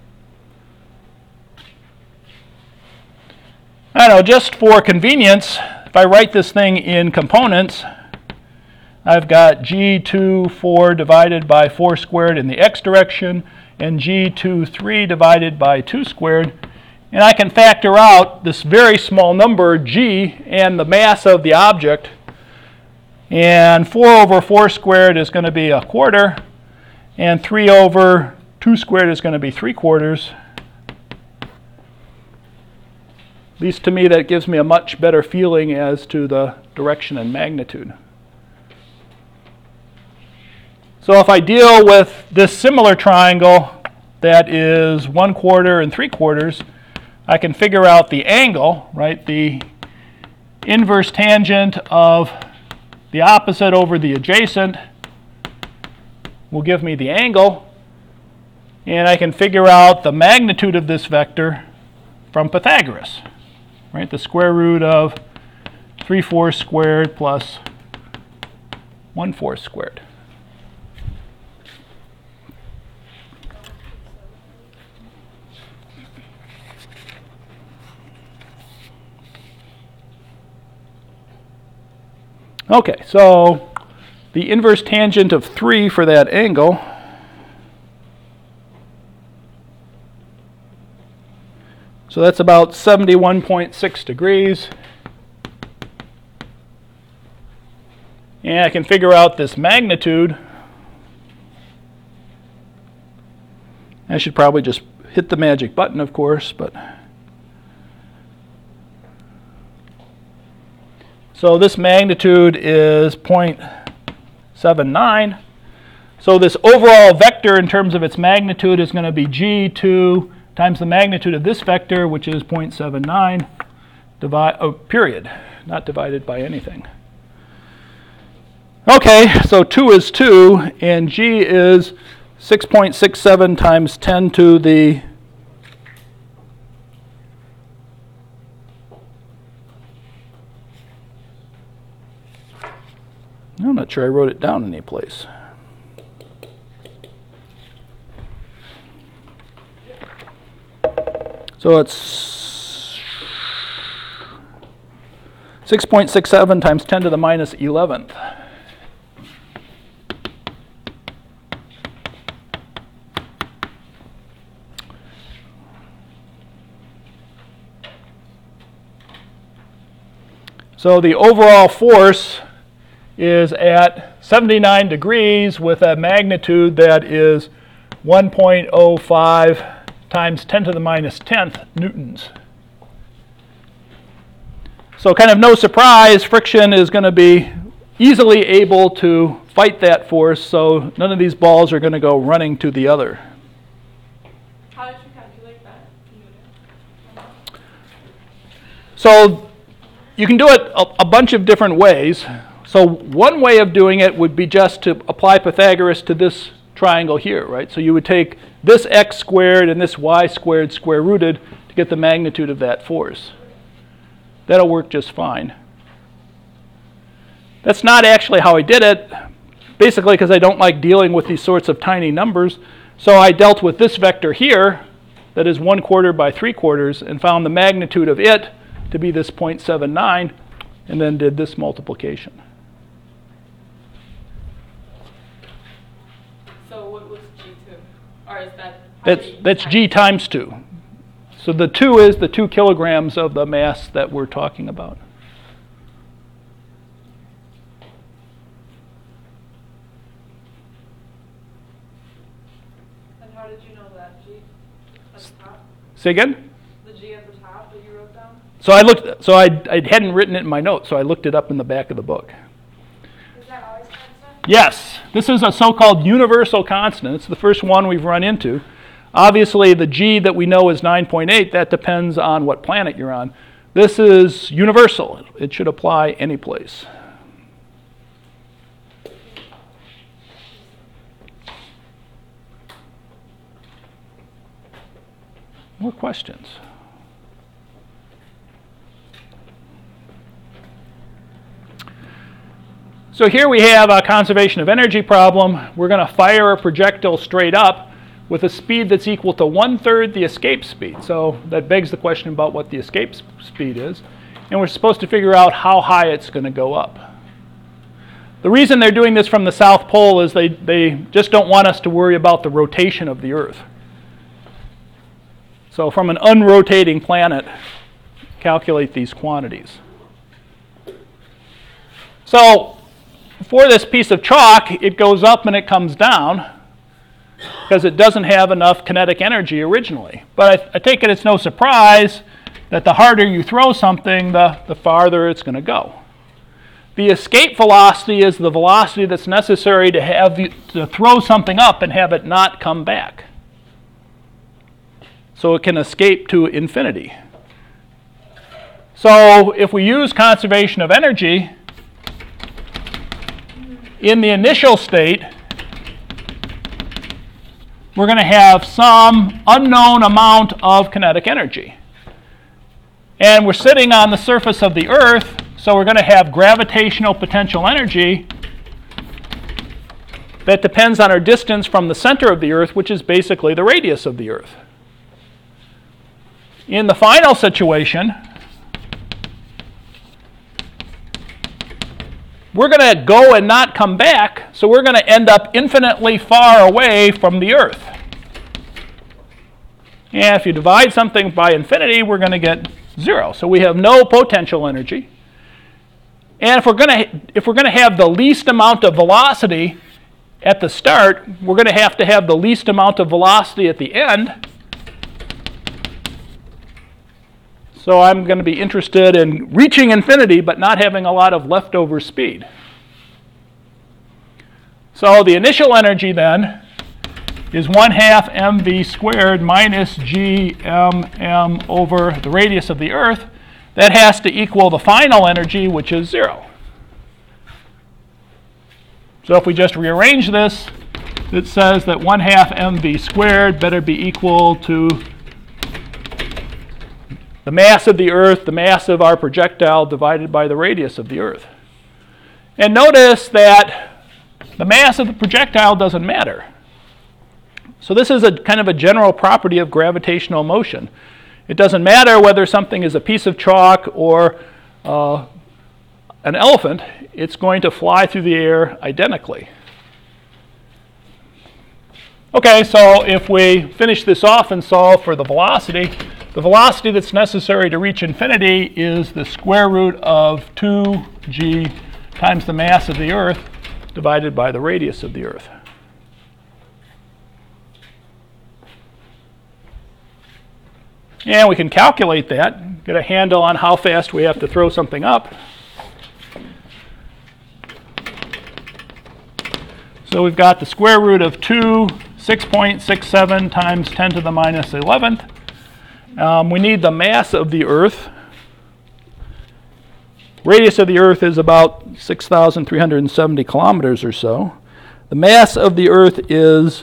Speaker 1: I don't know, just for convenience, if I write this thing in components, I've got g24 divided by 4 squared in the x direction and g23 divided by 2 squared. And I can factor out this very small number, g, and the mass of the object. And 4 over 4 squared is going to be 1/4. And 3 over 2 squared is going to be 3/4. At least to me, that gives me a much better feeling as to the direction and magnitude. So if I deal with this similar triangle that is 1/4 and 3/4, I can figure out the angle, right? The inverse tangent of the opposite over the adjacent will give me the angle, and I can figure out the magnitude of this vector from Pythagoras, right? The square root of 3/4 squared plus 1/4 squared. Okay, so the inverse tangent of 3 for that angle so that's about 71.6 degrees. And I can figure out this magnitude. I should probably just hit the magic button, of course, but so this magnitude is 0.79. So this overall vector in terms of its magnitude is going to be g2 times the magnitude of this vector, which is 0.79, period, not divided by anything. Okay, so 2 is 2, and g is 6.67 times 10 to the I'm not sure I wrote it down any place. So it's 6.67 times 10 to the minus 11th. So the overall force is at 79 degrees with a magnitude that is 1.05 times 10 to the minus 10th newtons. So kind of no surprise, friction is going to be easily able to fight that force, so none of these balls are going to go running to the other.
Speaker 3: How did you calculate that?
Speaker 1: So you can do it a bunch of different ways. So one way of doing it would be just to apply Pythagoras to this triangle here, right? So you would take this x squared and this y squared square rooted to get the magnitude of that force. That'll work just fine. That's not actually how I did it, basically because I don't like dealing with these sorts of tiny numbers. So I dealt with this vector here, that is 1/4 by 3/4, and found the magnitude of it to be this 0.79, and then did this multiplication.
Speaker 5: So what was G2? Or is that?
Speaker 1: That's G times 2. So the 2 is the 2 kilograms of the mass that we're talking about.
Speaker 5: And how did you know that G at the top?
Speaker 1: Say again?
Speaker 5: The G at the top that you wrote down?
Speaker 1: So I looked. So I hadn't written it in my notes, so I looked it up in the back of the book.
Speaker 3: Is that always constant?
Speaker 1: Yes, this is a so-called universal constant. It's the first one we've run into. Obviously, the G that we know is 9.8. That depends on what planet you're on. This is universal. It should apply any place. More questions? So here we have a conservation of energy problem. We're going to fire a projectile straight up with a speed that's equal to 1/3 the escape speed. So that begs the question about what the escape speed is. And we're supposed to figure out how high it's going to go up. The reason they're doing this from the South Pole is they just don't want us to worry about the rotation of the Earth. So from an unrotating planet, calculate these quantities. So for this piece of chalk, it goes up and it comes down because it doesn't have enough kinetic energy originally. But I take it it's no surprise that the harder you throw something, the farther it's going to go. The escape velocity is the velocity that's necessary to throw something up and have it not come back, so it can escape to infinity. So if we use conservation of energy, in the initial state, we're going to have some unknown amount of kinetic energy. And we're sitting on the surface of the Earth, so we're going to have gravitational potential energy that depends on our distance from the center of the Earth, which is basically the radius of the Earth. In the final situation, we're going to go and not come back, so we're going to end up infinitely far away from the Earth. And if you divide something by infinity, we're going to get 0. So we have no potential energy. And if we're going to have the least amount of velocity at the start, we're going to have the least amount of velocity at the end. So I'm going to be interested in reaching infinity but not having a lot of leftover speed. So the initial energy then is 1/2 mv squared minus gmm over the radius of the Earth. That has to equal the final energy, which is 0. So if we just rearrange this, it says that 1/2 mv squared better be equal to the mass of the Earth, the mass of our projectile, divided by the radius of the Earth. And notice that the mass of the projectile doesn't matter. So this is a kind of a general property of gravitational motion. It doesn't matter whether something is a piece of chalk or an elephant. It's going to fly through the air identically. Okay, so if we finish this off and solve for the velocity that's necessary to reach infinity is the square root of 2g times the mass of the Earth divided by the radius of the Earth. And we can calculate that, get a handle on how fast we have to throw something up. So we've got the square root of 6.67 times 10 to the minus 11th. We need the mass of the Earth. Radius of the Earth is about 6,370 kilometers or so. The mass of the Earth is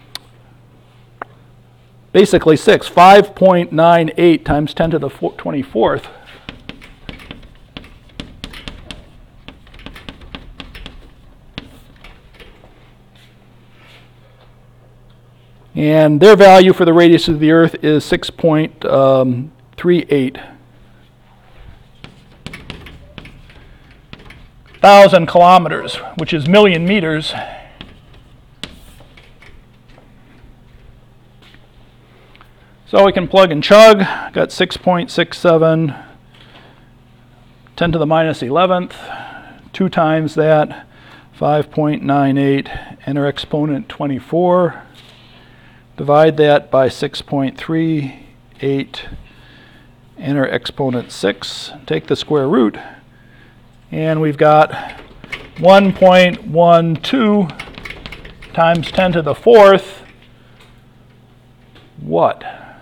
Speaker 1: basically 5.98 times 10 to the 24th. And their value for the radius of the Earth is 6.38 thousand kilometers, which is million meters. So we can plug and chug. Got 6.67, 10 to the minus 11th, 2 times that, 5.98, enter exponent 24. Divide that by 6.38, enter exponent 6, take the square root, and we've got 1.12 times 10 to the 4th, what?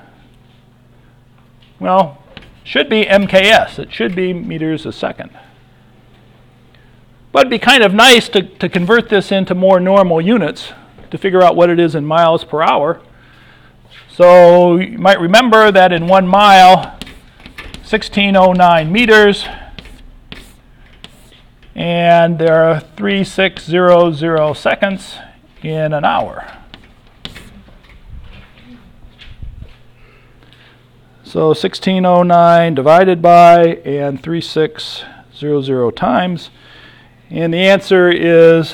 Speaker 1: Well, should be MKS. It should be meters a second. But it'd be kind of nice to convert this into more normal units to figure out what it is in miles per hour. So you might remember that in 1 mile, 1609 meters. And there are 3600 seconds in an hour. So 1609 divided by and 3600 times. And the answer is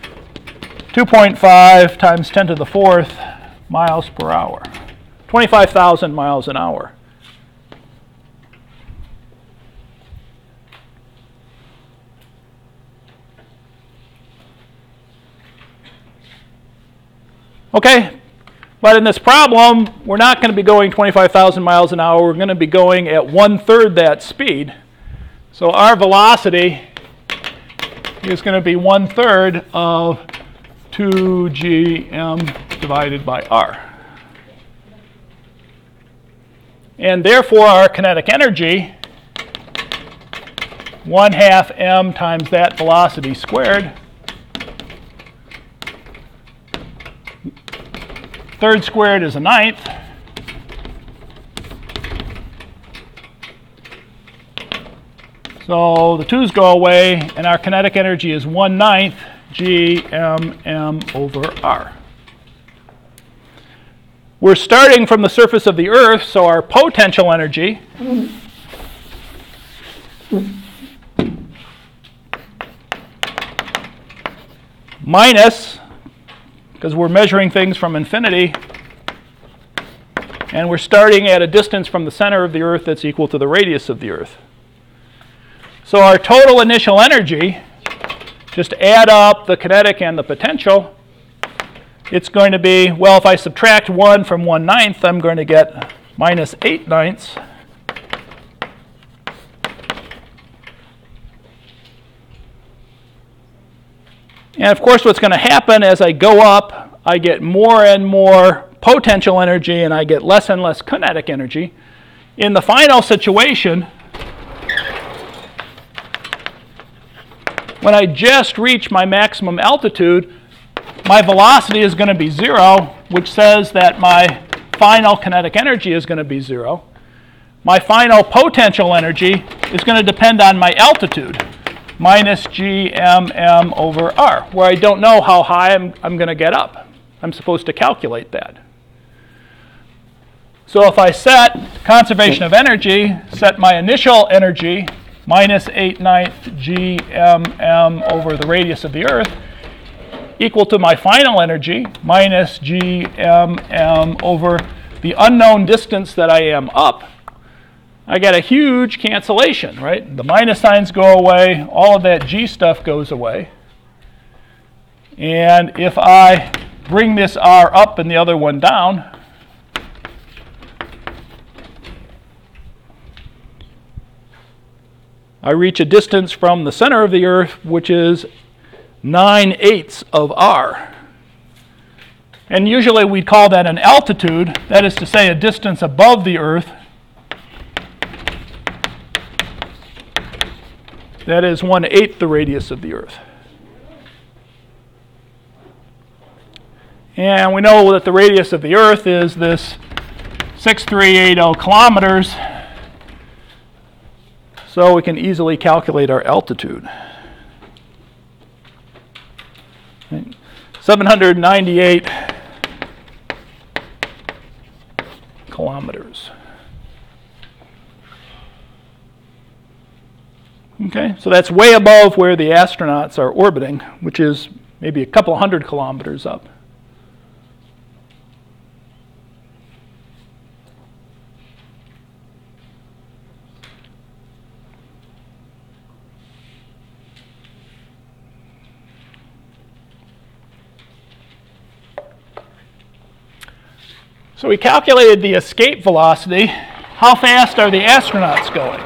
Speaker 1: 2.5 times 10 to the fourth miles per hour. 25,000 miles an hour. Okay, but in this problem, we're not going to be going 25,000 miles an hour. We're going to be going at 1/3 that speed. So our velocity is going to be 1/3 of 2gm divided by r. And therefore, our kinetic energy, 1/2 m times that velocity squared. Third squared is a ninth. So the 2's go away, and our kinetic energy is 1/9 g/m over r. We're starting from the surface of the Earth, so our potential energy minus, because we're measuring things from infinity, and we're starting at a distance from the center of the Earth that's equal to the radius of the Earth. So our total initial energy, just add up the kinetic and the potential, it's going to be, well, if I subtract 1 from 1/9, I'm going to get minus 8/9. And of course, what's going to happen as I go up, I get more and more potential energy and I get less and less kinetic energy. In the final situation, when I just reach my maximum altitude, my velocity is going to be 0, which says that my final kinetic energy is going to be 0. My final potential energy is going to depend on my altitude, minus g/m over r, where I don't know how high I'm going to get up. I'm supposed to calculate that. So if I set conservation of energy, set my initial energy, minus 8/9 g/m over the radius of the Earth, equal to my final energy, minus g/m over the unknown distance that I am up, I get a huge cancellation, right? The minus signs go away, all of that g stuff goes away. And if I bring this r up and the other one down, I reach a distance from the center of the Earth, which is 9/8 of r. And usually we'd call that an altitude, that is to say a distance above the Earth. That is 1/8 the radius of the Earth. And we know that the radius of the Earth is this 6,380 kilometers. So we can easily calculate our altitude. 798 kilometers. Okay, so that's way above where the astronauts are orbiting, which is maybe a couple hundred kilometers up. So we calculated the escape velocity. How fast are the astronauts going?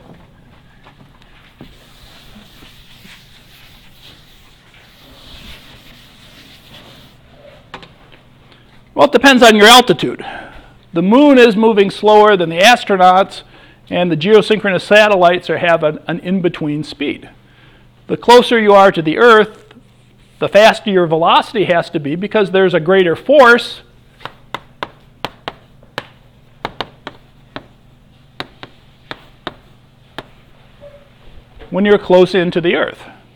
Speaker 1: Well, it depends on your altitude. The moon is moving slower than the astronauts, and the geosynchronous satellites have an in-between speed. The closer you are to the Earth, the faster your velocity has to be because there's a greater force when you're close into the Earth.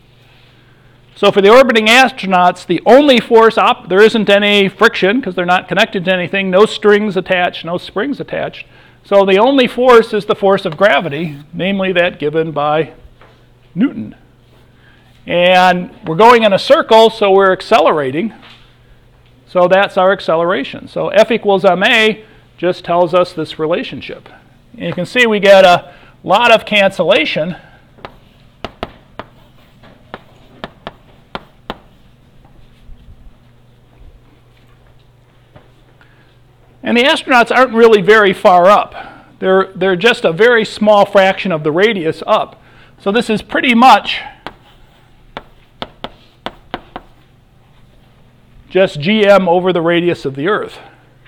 Speaker 1: So for the orbiting astronauts, the only force, there isn't any friction because they're not connected to anything, no strings attached, no springs attached. So the only force is the force of gravity, namely that given by Newton. And we're going in a circle, so we're accelerating. So that's our acceleration. So F equals ma just tells us this relationship. And you can see we get a lot of cancellation. And the astronauts aren't really very far up. They're just a very small fraction of the radius up. So this is pretty much just GM over the radius of the Earth.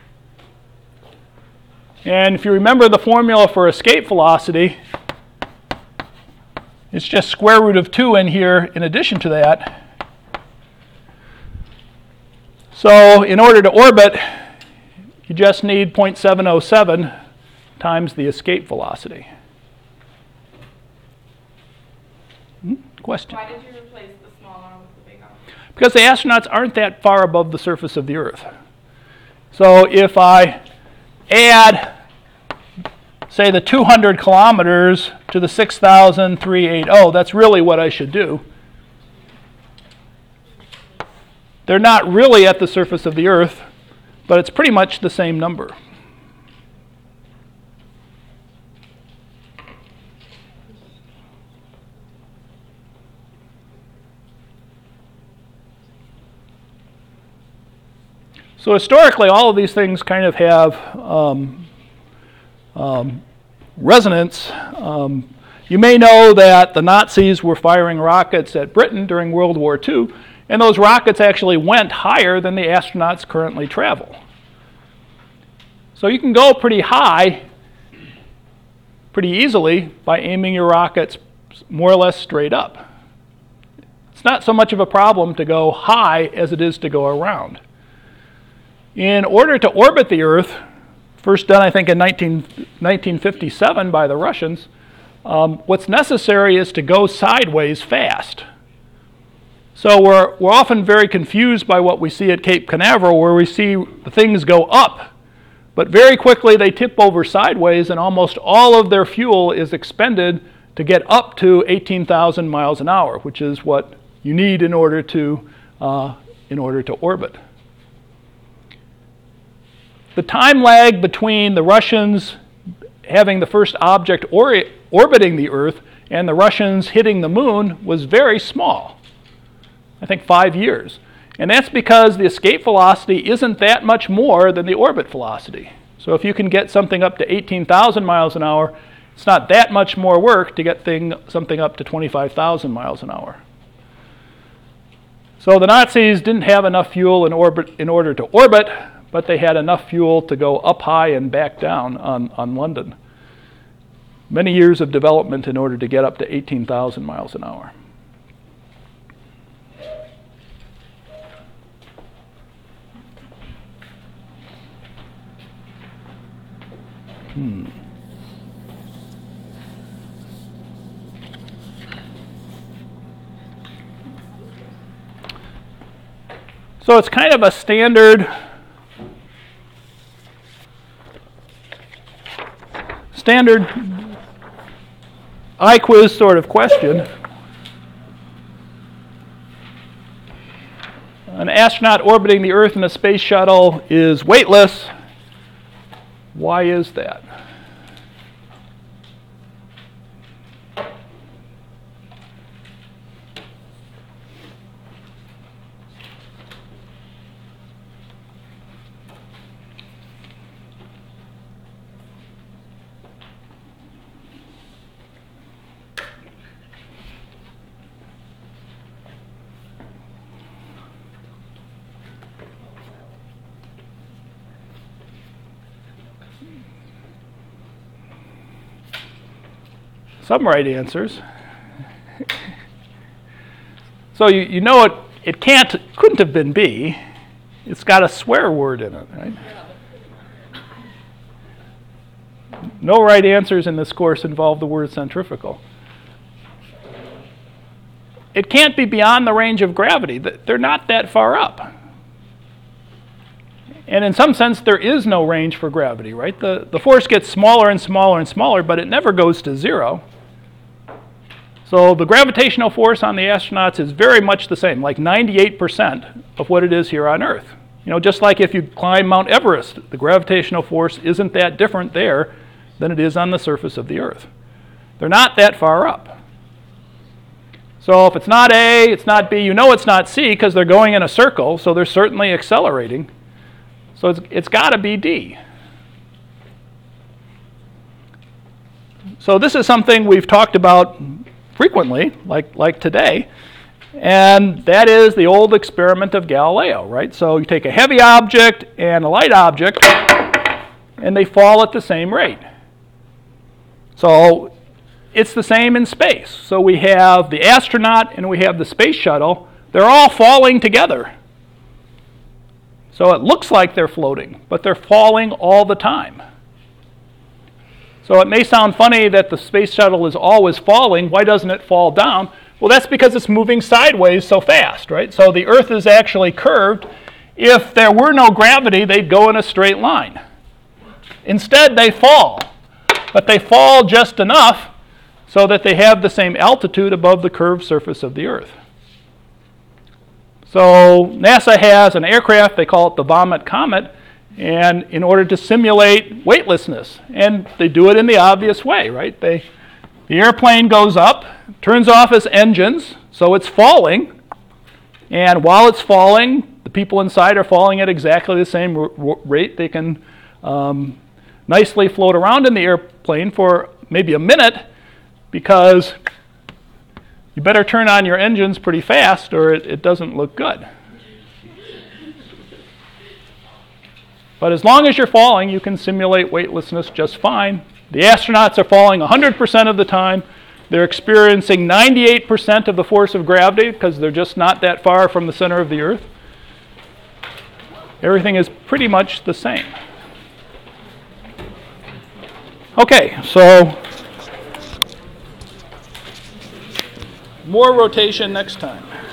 Speaker 1: And if you remember the formula for escape velocity, it's just square root of 2 in here in addition to that. So in order to orbit, you just need 0.707 times the escape velocity. Question?
Speaker 5: Why did you replace the small arm with the big arm?
Speaker 1: Because the astronauts aren't that far above the surface of the Earth. So if I add, say, the 200 kilometers to the 6,380, that's really what I should do. They're not really at the surface of the Earth, but it's pretty much the same number. So historically, all of these things kind of have resonance. You may know that the Nazis were firing rockets at Britain during World War II, and those rockets actually went higher than the astronauts currently travel. So you can go pretty high pretty easily by aiming your rockets more or less straight up. It's not so much of a problem to go high as it is to go around. In order to orbit the Earth, first done I think in 1957 by the Russians, what's necessary is to go sideways fast. So we're often very confused by what we see at Cape Canaveral, where we see the things go up, but very quickly they tip over sideways, and almost all of their fuel is expended to get up to 18,000 miles an hour, which is what you need in order to orbit. The time lag between the Russians having the first object orbiting the Earth and the Russians hitting the moon was very small. I think 5 years. And that's because the escape velocity isn't that much more than the orbit velocity. So if you can get something up to 18,000 miles an hour, it's not that much more work to get something up to 25,000 miles an hour. So the Nazis didn't have enough fuel in order to orbit, but they had enough fuel to go up high and back down on London. Many years of development in order to get up to 18,000 miles an hour. So it's kind of a standard iQuiz sort of question. An astronaut orbiting the Earth in a space shuttle is weightless. Why is that? Some right answers. So you know it couldn't have been B. It's got a swear word in it, right? No right answers in this course involve the word centrifugal. it can't be beyond the range of gravity. They're not that far up. And in some sense, there is no range for gravity, right? The force gets smaller and smaller and smaller, but it never goes to zero. So the gravitational force on the astronauts is very much the same, like 98% of what it is here on Earth. You know, just like if you climb Mount Everest, the gravitational force isn't that different there than it is on the surface of the Earth. They're not that far up. So if it's not A, it's not B, you know it's not C because they're going in a circle, so they're certainly accelerating. So it's got to be D. So this is something we've talked about frequently, like today, and that is the old experiment of Galileo, right? So you take a heavy object and a light object, and they fall at the same rate. So it's the same in space. So we have the astronaut and we have the space shuttle. They're all falling together. So it looks like they're floating, but they're falling all the time. So it may sound funny that the space shuttle is always falling. Why doesn't it fall down? Well, that's because it's moving sideways so fast, right? So the Earth is actually curved. If there were no gravity, they'd go in a straight line. Instead, they fall. But they fall just enough so that they have the same altitude above the curved surface of the Earth. So NASA has an aircraft, they call it the Vomit Comet, and in order to simulate weightlessness, and they do it in the obvious way, right? The airplane goes up, turns off its engines, so it's falling, and while it's falling, the people inside are falling at exactly the same rate. They can nicely float around in the airplane for maybe a minute, because you better turn on your engines pretty fast or it doesn't look good. But as long as you're falling, you can simulate weightlessness just fine. The astronauts are falling 100% of the time. They're experiencing 98% of the force of gravity because they're just not that far from the center of the Earth. Everything is pretty much the same. Okay, so more rotation next time.